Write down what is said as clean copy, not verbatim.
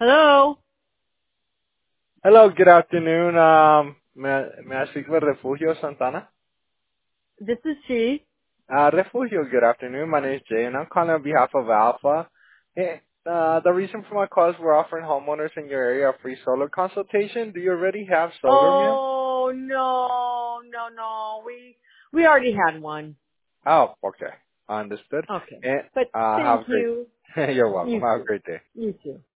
Hello. Hello, good afternoon. May I speak with Refugio Santana? This is she. Refugio, good afternoon. My name is Jay, and I'm calling on behalf of Alpha. Hey, the reason for my call is we're offering homeowners in your area a free solar consultation. Do you already have solar, ma'am? Oh no. We already had one. Oh, okay. Understood. Okay. And But have thank a great. you. You're welcome. You Have a too. great day. You too.